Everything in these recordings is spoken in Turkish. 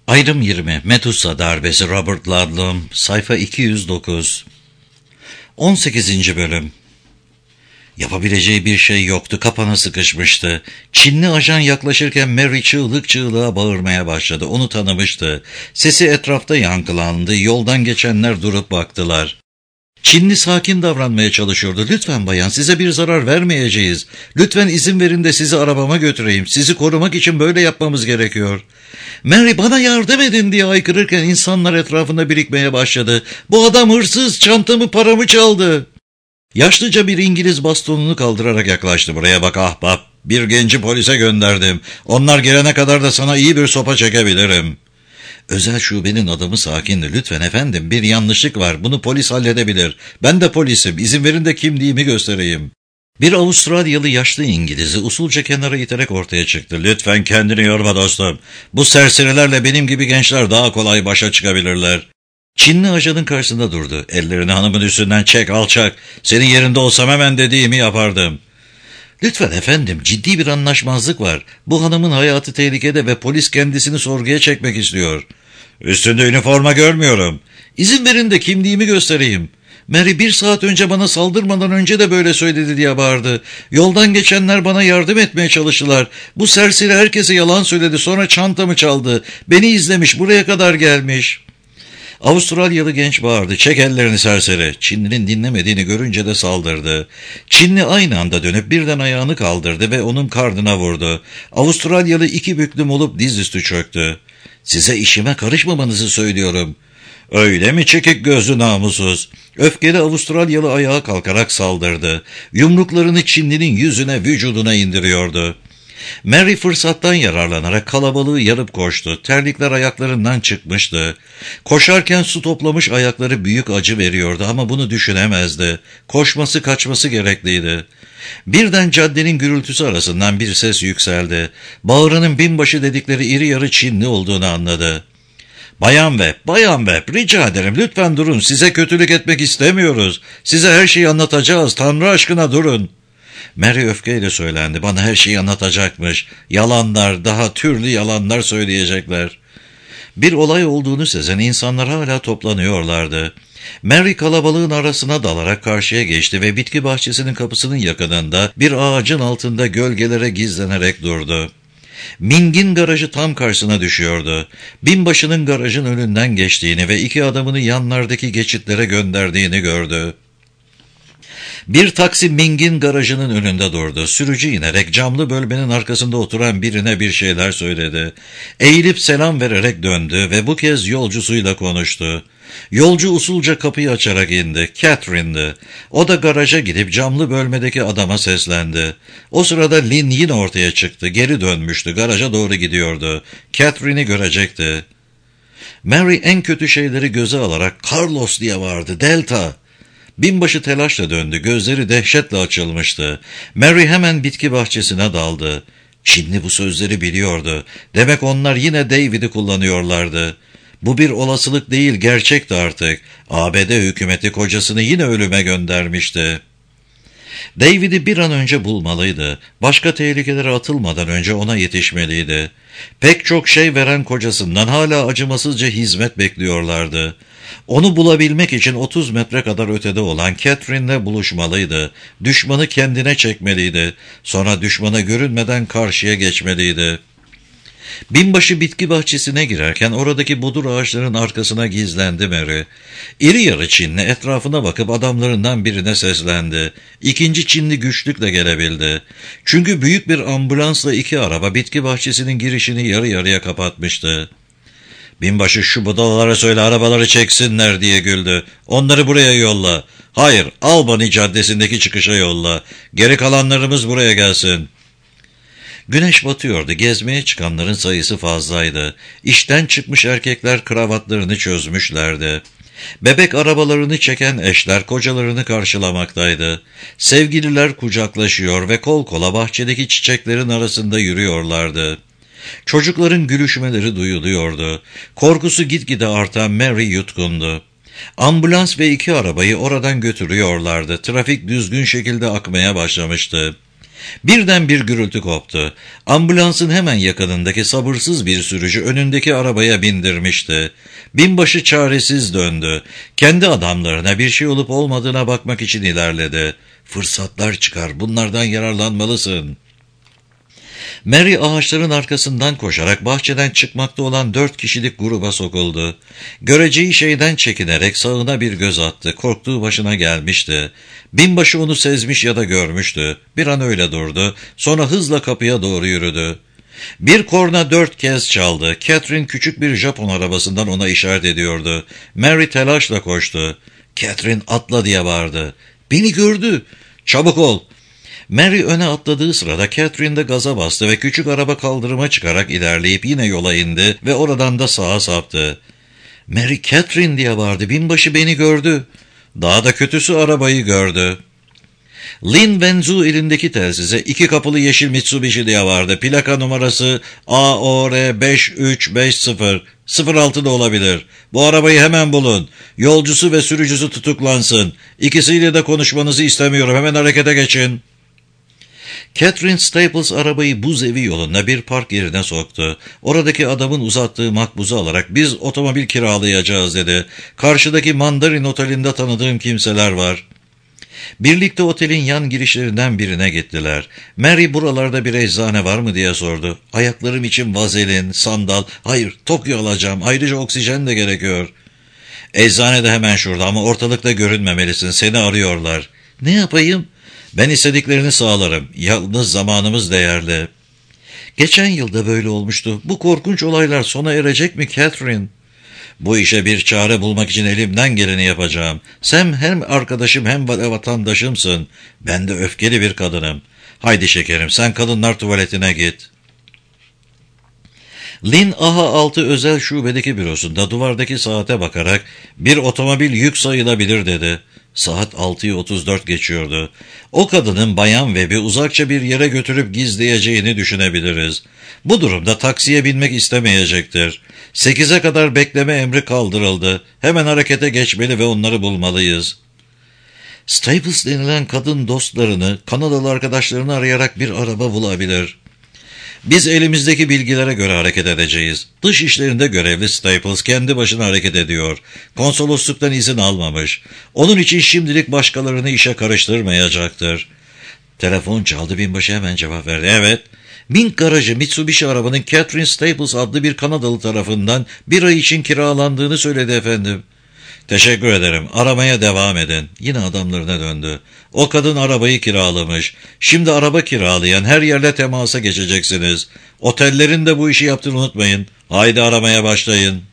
Ayrım 20 Medusa darbesi Robert Ludlum sayfa 209 18. bölüm. Yapabileceği bir şey yoktu, kapana sıkışmıştı. Çinli ajan yaklaşırken Mary çığlık çığlığa bağırmaya başladı. Onu tanımıştı. Sesi etrafta yankılandı. Yoldan geçenler durup baktılar. Çinli sakin davranmaya çalışıyordu. "Lütfen bayan, size bir zarar vermeyeceğiz. Lütfen izin verin de sizi arabama götüreyim. Sizi korumak için böyle yapmamız gerekiyor." Mary, "Bana yardım edin!" diye haykırırken insanlar etrafında birikmeye başladı. "Bu adam hırsız, çantamı, paramı çaldı." Yaşlıca bir İngiliz bastonunu kaldırarak yaklaştı. "Buraya bak ahbap, bir genci polise gönderdim. Onlar gelene kadar da sana iyi bir sopa çekebilirim." Özel şubenin adamı sakindi. "Lütfen efendim, bir yanlışlık var. Bunu polis halledebilir. Ben de polisim. İzin verin de kimliğimi göstereyim." Bir Avustralyalı yaşlı İngiliz'i usulca kenara iterek ortaya çıktı. "Lütfen kendini yorma dostum. Bu serserilerle benim gibi gençler daha kolay başa çıkabilirler." Çinli ajanın karşısında durdu. "Ellerini hanımın üstünden çek alçak. Senin yerinde olsam hemen dediğimi yapardım." "Lütfen efendim, ciddi bir anlaşmazlık var. Bu hanımın hayatı tehlikede ve polis kendisini sorguya çekmek istiyor." "Üstünde üniforma görmüyorum." "İzin verin de kimliğimi göstereyim." "Mary 1 saat önce bana saldırmadan önce de böyle söyledi" diye bağırdı. "Yoldan geçenler bana yardım etmeye çalıştılar. Bu serseri herkese yalan söyledi, sonra çantamı çaldı. Beni izlemiş, buraya kadar gelmiş." Avustralyalı genç bağırdı. "Çek ellerini serseri." Çinlinin dinlemediğini görünce de saldırdı. Çinli aynı anda dönüp birden ayağını kaldırdı ve onun karnına vurdu. Avustralyalı iki büklüm olup dizüstü çöktü. "Size işime karışmamanızı söylüyorum." "Öyle mi çekik gözlü namussuz?" Öfkeli Avustralyalı ayağa kalkarak saldırdı. Yumruklarını Çinlinin yüzüne, vücuduna indiriyordu. Mary fırsattan yararlanarak kalabalığı yarıp koştu. Terlikler ayaklarından çıkmıştı. Koşarken su toplamış ayakları büyük acı veriyordu ama bunu düşünemezdi. Koşması kaçması gerekliydi. Birden caddenin gürültüsü arasından bir ses yükseldi. Bağıranın binbaşı dedikleri iri yarı Çinli olduğunu anladı. "Bayan Webb, Bayan Webb, rica ederim lütfen durun. Size kötülük etmek istemiyoruz. Size her şeyi anlatacağız. Tanrı aşkına durun." Mary öfkeyle söylendi. "Bana her şeyi anlatacakmış. Yalanlar, daha türlü yalanlar söyleyecekler." Bir olay olduğunu sezen insanlar hala toplanıyorlardı. Mary kalabalığın arasına dalarak karşıya geçti ve bitki bahçesinin kapısının yakınında bir ağacın altında gölgelere gizlenerek durdu. Ming'in garajı tam karşısına düşüyordu. Binbaşının garajın önünden geçtiğini ve iki adamını yanlardaki geçitlere gönderdiğini gördü. Bir taksi Ming'in garajının önünde durdu. Sürücü inerek camlı bölmenin arkasında oturan birine bir şeyler söyledi. Eğilip selam vererek döndü ve bu kez yolcusuyla konuştu. Yolcu usulca kapıyı açarak indi. Catherine'di. O da garaja gidip camlı bölmedeki adama seslendi. O sırada Lynn yine ortaya çıktı. Geri dönmüştü. Garaja doğru gidiyordu. Catherine'i görecekti. Mary en kötü şeyleri göze alarak "Carlos!" diye bağırdı. "Delta!" Binbaşı telaşla döndü. Gözleri dehşetle açılmıştı. Mary hemen bitki bahçesine daldı. Çinli bu sözleri biliyordu. Demek onlar yine David'i kullanıyorlardı. Bu bir olasılık değil, gerçekti artık. ABD hükümeti kocasını yine ölüme göndermişti. David'i bir an önce bulmalıydı. Başka tehlikelere atılmadan önce ona yetişmeliydi. Pek çok şey veren kocasından hala acımasızca hizmet bekliyorlardı. Onu bulabilmek için 30 metre kadar ötede olan Catherine'le buluşmalıydı. Düşmanı kendine çekmeliydi. Sonra düşmana görünmeden karşıya geçmeliydi. Binbaşı bitki bahçesine girerken oradaki budur ağaçların arkasına gizlendi Mary. İri yarı Çinli etrafına bakıp adamlarından birine seslendi. İkinci Çinli güçlükle gelebildi. Çünkü büyük bir ambulansla iki araba bitki bahçesinin girişini yarı yarıya kapatmıştı. Binbaşı "Şu budalalara söyle arabaları çeksinler" diye güldü. "Onları buraya yolla." "Hayır, Albany Caddesi'ndeki çıkışa yolla. Geri kalanlarımız buraya gelsin." Güneş batıyordu. Gezmeye çıkanların sayısı fazlaydı. İşten çıkmış erkekler kravatlarını çözmüşlerdi. Bebek arabalarını çeken eşler kocalarını karşılamaktaydı. Sevgililer kucaklaşıyor ve kol kola bahçedeki çiçeklerin arasında yürüyorlardı. Çocukların gülüşmeleri duyuluyordu. Korkusu gitgide artan Mary yutkundu. Ambulans ve iki arabayı oradan götürüyorlardı. Trafik düzgün şekilde akmaya başlamıştı. Birden bir gürültü koptu. Ambulansın hemen yakınındaki sabırsız bir sürücü önündeki arabaya bindirmişti. Binbaşı çaresiz döndü. Kendi adamlarına bir şey olup olmadığına bakmak için ilerledi. "Fırsatlar çıkar, bunlardan yararlanmalısın." Mary ağaçların arkasından koşarak bahçeden çıkmakta olan 4 kişilik gruba sokuldu. Göreceği şeyden çekinerek sağına bir göz attı. Korktuğu başına gelmişti. Binbaşı onu sezmiş ya da görmüştü. Bir an öyle durdu. Sonra hızla kapıya doğru yürüdü. Bir korna 4 kez çaldı. Catherine küçük bir Japon arabasından ona işaret ediyordu. Mary telaşla koştu. "Catherine, atla!" diye bağırdı. "Beni gördü. Çabuk ol!" Mary öne atladığı sırada Catherine de gaza bastı ve küçük araba kaldırıma çıkarak ilerleyip yine yola indi ve oradan da sağa saptı. "Mary, Catherine!" diye bağırdı. "Binbaşı beni gördü." Daha da kötüsü arabayı gördü. Lin Wenzu elindeki telsize 2 kapılı yeşil Mitsubishi diye vardı. Plaka numarası AOR 5350. 06 da olabilir. "Bu arabayı hemen bulun. Yolcusu ve sürücüsü tutuklansın. İkisiyle de konuşmanızı istemiyorum. Hemen harekete geçin." Catherine Staples arabayı buz evi yolunda bir park yerine soktu. Oradaki adamın uzattığı makbuzu alarak "Biz otomobil kiralayacağız" dedi. "Karşıdaki Mandarin Oteli'nde tanıdığım kimseler var." Birlikte otelin yan girişlerinden birine gittiler. Mary buralarda bir eczane var mı diye sordu. "Ayaklarım için vazelin, sandal, hayır Tokyo alacağım, ayrıca oksijen de gerekiyor." "Eczane de hemen şurada ama ortalıkta görünmemelisin, seni arıyorlar." "Ne yapayım?" "Ben istediklerini sağlarım. Yalnız zamanımız değerli." "Geçen yılda böyle olmuştu. Bu korkunç olaylar sona erecek mi Catherine?" "Bu işe bir çare bulmak için elimden geleni yapacağım. Sen hem arkadaşım hem vatandaşımsın. Ben de öfkeli bir kadınım. Haydi şekerim, sen kadınlar tuvaletine git." Lin AHA 6 özel şubedeki bürosunda duvardaki saate bakarak "Bir otomobil yük sayılabilir" dedi. Saat 6'yı 34 geçiyordu. O kadının Bayan Webb'i uzakça bir yere götürüp gizleyeceğini düşünebiliriz. Bu durumda taksiye binmek istemeyecektir. 8'e kadar bekleme emri kaldırıldı. Hemen harekete geçmeli ve onları bulmalıyız. Staples denilen kadın dostlarını, Kanadalı arkadaşlarını arayarak bir araba bulabilir. Biz elimizdeki bilgilere göre hareket edeceğiz. Dış işlerinde görevli Staples kendi başına hareket ediyor. Konsolosluktan izin almamış. Onun için şimdilik başkalarını işe karıştırmayacaktır. Telefon çaldı, binbaşı hemen cevap verdi. "Evet." Mink garajı Mitsubishi arabanın Catherine Staples adlı bir Kanadalı tarafından 1 ay için kiralandığını söyledi efendim. "Teşekkür ederim. Aramaya devam edin." Yine adamlarına döndü. "O kadın arabayı kiralamış. Şimdi araba kiralayan her yerle temasa geçeceksiniz. Otellerin de bu işi yaptığını unutmayın. Haydi aramaya başlayın."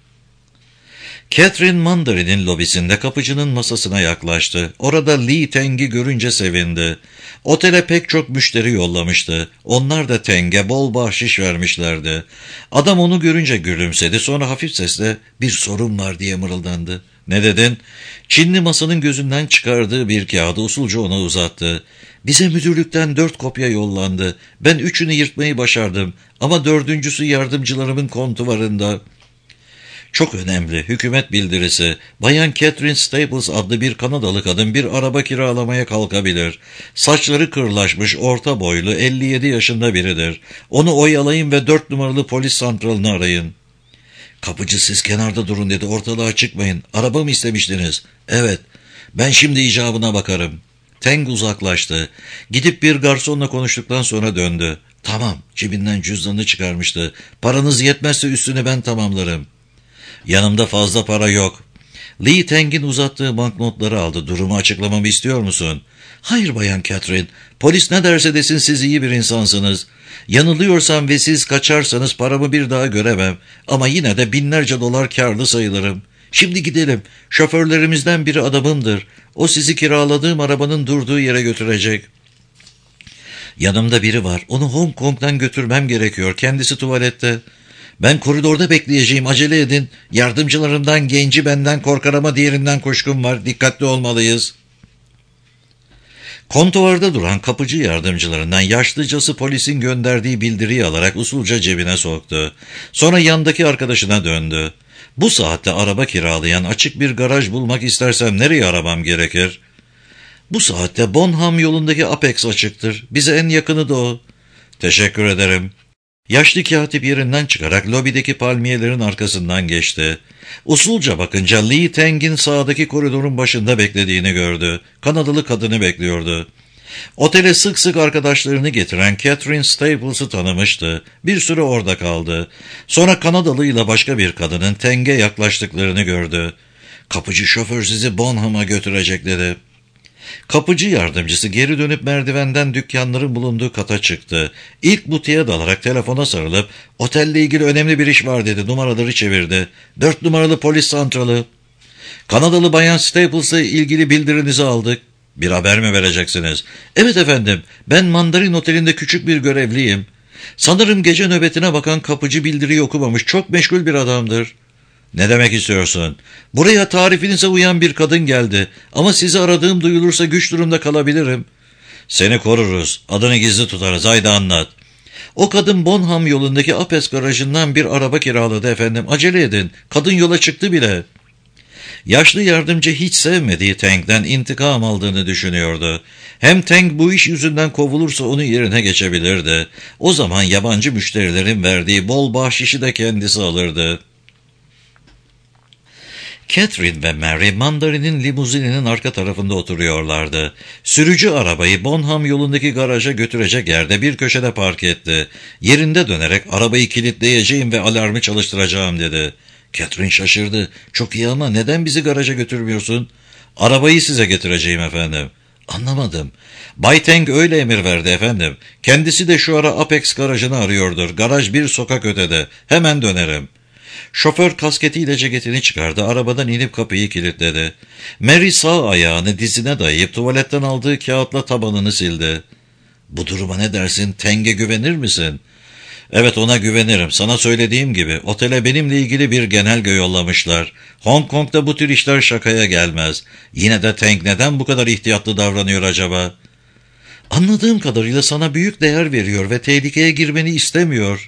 Catherine Mandarin'in lobisinde kapıcının masasına yaklaştı. Orada Lee Teng'i görünce sevindi. Otele pek çok müşteri yollamıştı. Onlar da Teng'e bol bahşiş vermişlerdi. Adam onu görünce gülümsedi. Sonra hafif sesle "Bir sorun var" diye mırıldandı. "Ne dedin?" Çinli masanın gözünden çıkardığı bir kağıdı usulca ona uzattı. "Bize müdürlükten 4 kopya yollandı. Ben 3'ünü yırtmayı başardım. Ama 4.'sü yardımcılarımın kontuvarında." "Çok önemli. Hükümet bildirisi. Bayan Catherine Staples adlı bir Kanadalı kadın bir araba kiralamaya kalkabilir. Saçları kırlaşmış, orta boylu, 57 yaşında biridir. Onu oyalayın ve 4 numaralı polis santralını arayın." "Kapıcı siz kenarda durun" dedi. "Ortalığa çıkmayın. Araba mı istemiştiniz?" "Evet. Ben şimdi icabına bakarım." Teng uzaklaştı. Gidip bir garsonla konuştuktan sonra döndü. "Tamam." Cebinden cüzdanını çıkarmıştı. "Paranız yetmezse üstünü ben tamamlarım." "Yanımda fazla para yok." Lee Teng'in uzattığı banknotları aldı. "Durumu açıklamamı istiyor musun?" "Hayır Bayan Catherine. Polis ne derse desin siz iyi bir insansınız. Yanılıyorsam ve siz kaçarsanız paramı bir daha göremem. Ama yine de binlerce dolar kârlı sayılırım. Şimdi gidelim. Şoförlerimizden biri adamımdır. O sizi kiraladığım arabanın durduğu yere götürecek." "Yanımda biri var. Onu Hong Kong'dan götürmem gerekiyor. Kendisi tuvalette." "Ben koridorda bekleyeceğim. Acele edin. Yardımcılarımdan genci benden korkar ama diğerinden kuşkum var. Dikkatli olmalıyız." Kontuvarda duran kapıcı yardımcılarından yaşlıcası polisin gönderdiği bildiriyi alarak usulca cebine soktu. Sonra yandaki arkadaşına döndü. "Bu saatte araba kiralayan açık bir garaj bulmak istersem nereye aramam gerekir?" Bu saatte Bonham yolundaki Apex açıktır. Bize en yakını da o. Teşekkür ederim. Yaşlı katip yerinden çıkarak lobideki palmiyelerin arkasından geçti. Usulca bakınca Lee Teng'in sağdaki koridorun başında beklediğini gördü. Kanadalı kadını bekliyordu. Otele sık sık arkadaşlarını getiren Catherine Staples'ı tanımıştı. Bir süre orada kaldı. Sonra Kanadalıyla başka bir kadının Teng'e yaklaştıklarını gördü. Kapıcı şoför sizi Bonham'a götürecek dedi. Kapıcı yardımcısı geri dönüp merdivenden dükkanların bulunduğu kata çıktı. İlk butiğe dalarak telefona sarılıp otelle ilgili önemli bir iş var dedi. Numaraları çevirdi. 4 numaralı polis santralı. Kanadalı bayan Staples'la ilgili bildirinizi aldık. Bir haber mi vereceksiniz? Evet efendim, ben Mandarin Oteli'nde küçük bir görevliyim. Sanırım gece nöbetine bakan kapıcı bildiriyi okumamış, çok meşgul bir adamdır. Ne demek istiyorsun? Buraya tarifinize uyan bir kadın geldi ama sizi aradığım duyulursa güç durumda kalabilirim. Seni koruruz, adını gizli tutarız, haydi anlat. O kadın Bonham yolundaki Apes garajından bir araba kiraladı efendim, acele edin, kadın yola çıktı bile. Yaşlı yardımcı hiç sevmediği Teng'den intikam aldığını düşünüyordu. Hem Teng bu iş yüzünden kovulursa onun yerine geçebilirdi. O zaman yabancı müşterilerin verdiği bol bahşişi de kendisi alırdı. Catherine ve Mary Mandarin'in limuzininin arka tarafında oturuyorlardı. Sürücü arabayı Bonham yolundaki garaja götürecek yerde bir köşede park etti. Yerinde dönerek arabayı kilitleyeceğim ve alarmı çalıştıracağım dedi. Catherine şaşırdı. Çok iyi ama neden bizi garaja götürmüyorsun? Arabayı size getireceğim efendim. Anlamadım. Bay Teng öyle emir verdi efendim. Kendisi de şu ara Apex garajını arıyordur. Garaj bir sokak ötede. Hemen dönerim. Şoför kasketiyle ceketini çıkardı. Arabadan inip kapıyı kilitledi. Mary sağ ayağını dizine dayayıp tuvaletten aldığı kağıtla tabanını sildi. Bu duruma ne dersin? Teng'e güvenir misin? Evet, ona güvenirim. Sana söylediğim gibi otele benimle ilgili bir genelge yollamışlar. Hong Kong'da bu tür işler şakaya gelmez. Yine de Teng neden bu kadar ihtiyatlı davranıyor acaba? Anladığım kadarıyla sana büyük değer veriyor ve tehlikeye girmeni istemiyor.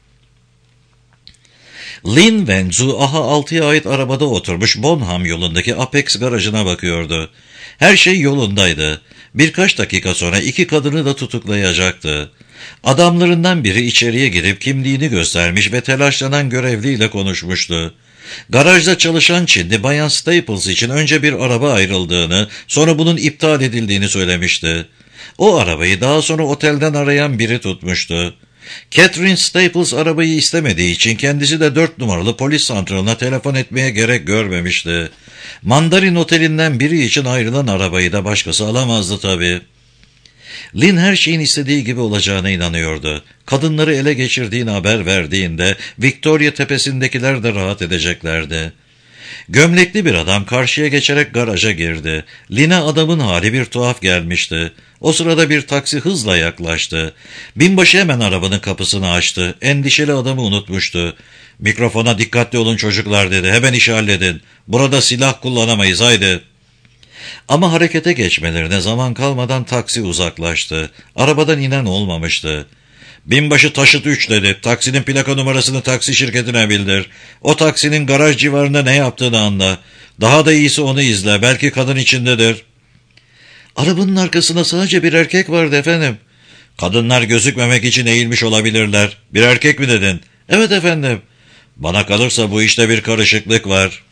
Lin Wenzu aha 6'ya ait arabada oturmuş Bonham yolundaki Apex garajına bakıyordu. Her şey yolundaydı. Birkaç dakika sonra 2 kadını da tutuklayacaktı. Adamlarından biri içeriye girip kimliğini göstermiş ve telaşlanan görevliyle konuşmuştu. Garajda çalışan Çinli Bayan Staples için önce bir araba ayrıldığını, sonra bunun iptal edildiğini söylemişti. O arabayı daha sonra otelden arayan biri tutmuştu. Catherine Staples arabayı istemediği için kendisi de 4 numaralı polis santralına telefon etmeye gerek görmemişti. Mandarin Oteli'nden biri için ayrılan arabayı da başkası alamazdı tabii. Lin her şeyin istediği gibi olacağına inanıyordu. Kadınları ele geçirdiğini haber verdiğinde Victoria tepesindekiler de rahat edeceklerdi. Gömlekli bir adam karşıya geçerek garaja girdi. Lin'e adamın hali bir tuhaf gelmişti. O sırada bir taksi hızla yaklaştı. Binbaşı hemen arabanın kapısını açtı. Endişeli adamı unutmuştu. Mikrofona dikkatli olun çocuklar dedi. Hemen işi halledin. Burada silah kullanamayız haydi. Ama harekete geçmelerine zaman kalmadan taksi uzaklaştı. Arabadan inen olmamıştı. Binbaşı taşıt 3 dedi. Taksinin plaka numarasını taksi şirketine bildir. O taksinin garaj civarında ne yaptığını anla. Daha da iyisi onu izle. Belki kadın içindedir. Arabanın arkasında sadece bir erkek vardı efendim. Kadınlar gözükmemek için eğilmiş olabilirler. Bir erkek mi dedin? Evet efendim. Bana kalırsa bu işte bir karışıklık var.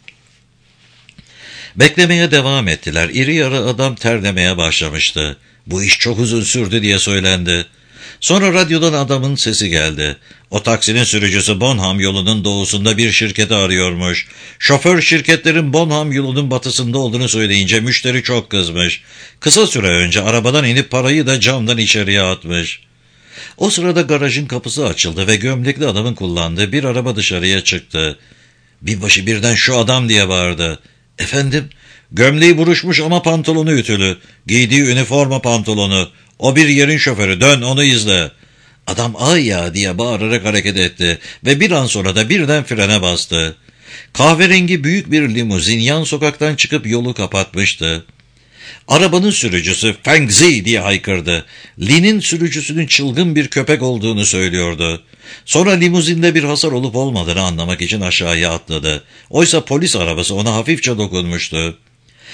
Beklemeye devam ettiler. İri yarı adam terlemeye başlamıştı. Bu iş çok uzun sürdü diye söylendi. Sonra radyodan adamın sesi geldi. O taksinin sürücüsü Bonham yolunun doğusunda bir şirketi arıyormuş. Şoför şirketlerin Bonham yolunun batısında olduğunu söyleyince müşteri çok kızmış. Kısa süre önce arabadan inip parayı da camdan içeriye atmış. O sırada garajın kapısı açıldı ve gömlekli adamın kullandığı bir araba dışarıya çıktı. Binbaşı birden şu adam diye bağırdı. Efendim? Gömleği buruşmuş ama pantolonu ütülü. Giydiği üniforma pantolonu. O bir yerin şoförü. Dön onu izle. Adam ay ya diye bağırarak hareket etti ve bir an sonra da birden frene bastı. Kahverengi büyük bir limuzin yan sokaktan çıkıp yolu kapatmıştı. Arabanın sürücüsü Feng Zi diye haykırdı. Lin'in sürücüsünün çılgın bir köpek olduğunu söylüyordu. Sonra limuzinde bir hasar olup olmadığını anlamak için aşağıya atladı. Oysa polis arabası ona hafifçe dokunmuştu.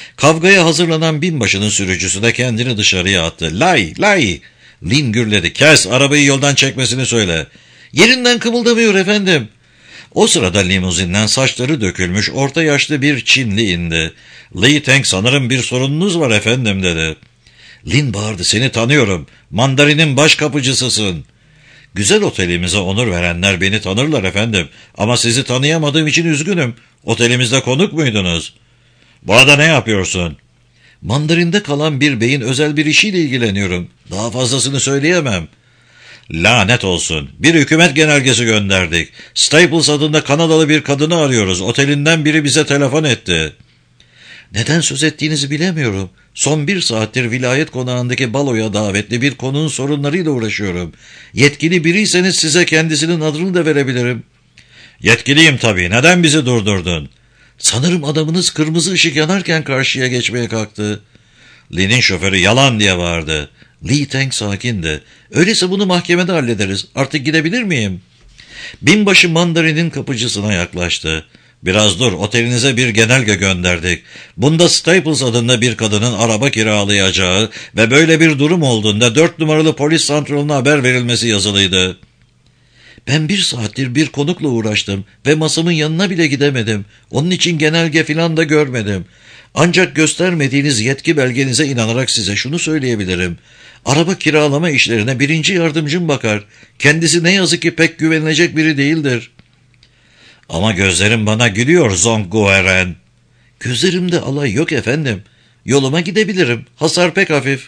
Kavgaya hazırlanan binbaşının sürücüsü de kendini dışarıya attı. Lay, lay! Lin gürledi. Kes, arabayı yoldan çekmesini söyle. Yerinden kımıldamıyor efendim. O sırada limuzinden saçları dökülmüş orta yaşlı bir Çinli indi. Lee Teng, sanırım bir sorununuz var efendim dedi. Lin bağırdı, seni tanıyorum. Mandarin'in baş kapıcısısın. Güzel otelimize onur verenler beni tanırlar efendim. Ama sizi tanıyamadığım için üzgünüm. Otelimizde konuk muydunuz? Burada ne yapıyorsun? Mandarin'de kalan bir beyin özel bir işiyle ilgileniyorum. Daha fazlasını söyleyemem. Lanet olsun. Bir hükümet genelgesi gönderdik. Staples adında Kanadalı bir kadını arıyoruz. Otelinden biri bize telefon etti. Neden söz ettiğinizi bilemiyorum. Son 1 saattir vilayet konağındaki baloya davetli bir konunun sorunlarıyla uğraşıyorum. Yetkili biriyseniz size kendisinin adını da verebilirim. Yetkiliyim tabii. Neden bizi durdurdun? Sanırım adamınız kırmızı ışık yanarken karşıya geçmeye kalktı. Lee'nin şoförü yalan diye bağırdı. Lee Teng sakindi. Öyleyse bunu mahkemede hallederiz. Artık gidebilir miyim? Binbaşı Mandarin'in kapıcısına yaklaştı. Biraz dur, otelinize bir genelge gönderdik. Bunda Staples adında bir kadının araba kiralayacağı ve böyle bir durum olduğunda 4 numaralı polis santralına haber verilmesi yazılıydı. Ben 1 saattir bir konukla uğraştım ve masamın yanına bile gidemedim. Onun için genelge filan da görmedim. Ancak göstermediğiniz yetki belgenize inanarak size şunu söyleyebilirim. Araba kiralama işlerine 1. yardımcım bakar. Kendisi ne yazık ki pek güvenilecek biri değildir. Ama gözlerim bana gülüyor Zong Gueren. Gözlerimde alay yok efendim. Yoluma gidebilirim. Hasar pek hafif.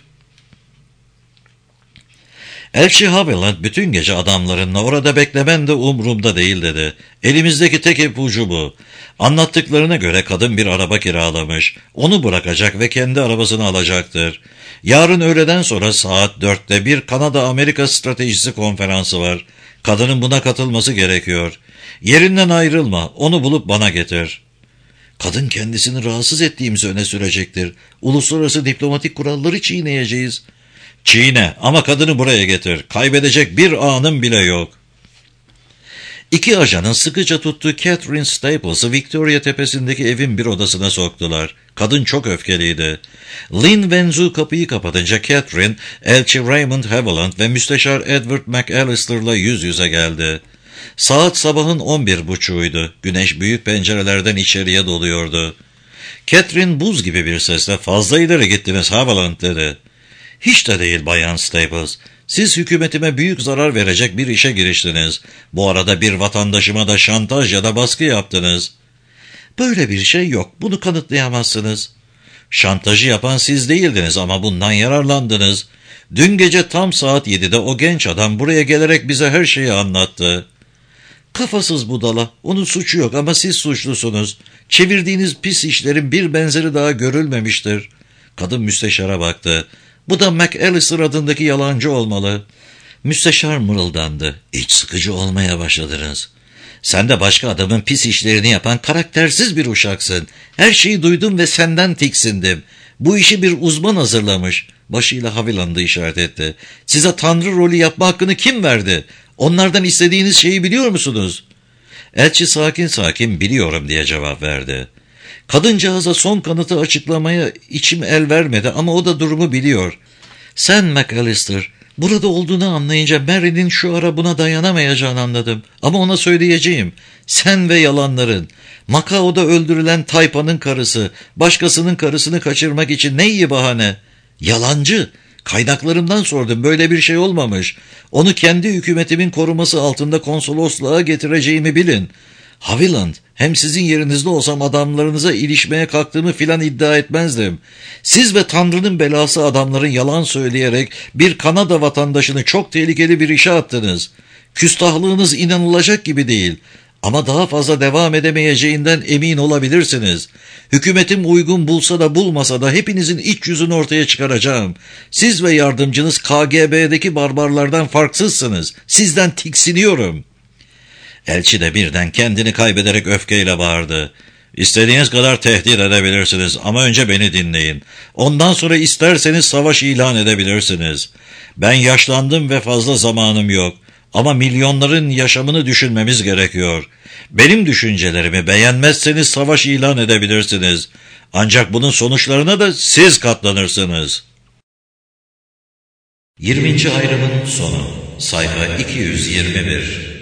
Elçi Haviland bütün gece adamlarınla orada beklemen de umurumda değil dedi. Elimizdeki tek ipucu bu. Anlattıklarına göre kadın bir araba kiralamış. Onu bırakacak ve kendi arabasını alacaktır. Yarın öğleden sonra saat 4'te bir Kanada-Amerika Stratejisi konferansı var. Kadının buna katılması gerekiyor. Yerinden ayrılma, onu bulup bana getir. Kadın kendisini rahatsız ettiğimizi öne sürecektir. Uluslararası diplomatik kuralları çiğneyeceğiz. Çiğne ama kadını buraya getir. Kaybedecek bir anım bile yok. 2 ajanın sıkıca tuttuğu Catherine Staples'ı Victoria tepesindeki evin bir odasına soktular. Kadın çok öfkeliydi. Lin Wenzu kapıyı kapatınca Catherine, elçi Raymond Haviland ve müsteşar Edward McAllister'la yüz yüze geldi. Saat sabahın 11.30'uydu. Güneş büyük pencerelerden içeriye doluyordu. Catherine buz gibi bir sesle fazla ileri gittiniz Haviland dedi. Hiç de değil Bayan Staples. Siz hükümetime büyük zarar verecek bir işe giriştiniz. Bu arada bir vatandaşıma da şantaj ya da baskı yaptınız. Böyle bir şey yok. Bunu kanıtlayamazsınız. Şantajı yapan siz değildiniz ama bundan yararlandınız. Dün gece tam saat 7'de o genç adam buraya gelerek bize her şeyi anlattı. Kafasız budala. Onun suçu yok ama siz suçlusunuz. Çevirdiğiniz pis işlerin bir benzeri daha görülmemiştir. Kadın müsteşara baktı. Bu da McAllister adındaki yalancı olmalı. Müsteşar mırıldandı. İç sıkıcı olmaya başladınız. Sen de başka adamın pis işlerini yapan karaktersiz bir uşaksın. Her şeyi duydum ve senden tiksindim. Bu işi bir uzman hazırlamış. Başıyla Haviland'ı işaret etti. Size tanrı rolü yapma hakkını kim verdi? Onlardan istediğiniz şeyi biliyor musunuz? Elçi sakin sakin biliyorum diye cevap verdi. Kadıncağıza son kanıtı açıklamaya içim el vermedi ama o da durumu biliyor. Sen McAllister, burada olduğunu anlayınca Mary'nin şu ara buna dayanamayacağını anladım. Ama ona söyleyeceğim. Sen ve yalanların. Macao'da öldürülen tayfanın karısı, başkasının karısını kaçırmak için ne iyi bahane. Yalancı. Kaynaklarımdan sordum, böyle bir şey olmamış. Onu kendi hükümetimin koruması altında konsolosluğa getireceğimi bilin. Haviland, hem sizin yerinizde olsam adamlarınıza ilişmeye kalktığımı filan iddia etmezdim. Siz ve Tanrı'nın belası adamların yalan söyleyerek bir Kanada vatandaşını çok tehlikeli bir işe attınız. Küstahlığınız inanılacak gibi değil. Ama daha fazla devam edemeyeceğinden emin olabilirsiniz. Hükümetim uygun bulsa da bulmasa da hepinizin iç yüzünü ortaya çıkaracağım. Siz ve yardımcınız KGB'deki barbarlardan farksızsınız. Sizden tiksiniyorum. Elçi de birden kendini kaybederek öfkeyle bağırdı. İstediğiniz kadar tehdit edebilirsiniz ama önce beni dinleyin. Ondan sonra isterseniz savaş ilan edebilirsiniz. Ben yaşlandım ve fazla zamanım yok. Ama milyonların yaşamını düşünmemiz gerekiyor. Benim düşüncelerimi beğenmezseniz savaş ilan edebilirsiniz. Ancak bunun sonuçlarına da siz katlanırsınız. 20. ayrımın sonu. Sayfa 221.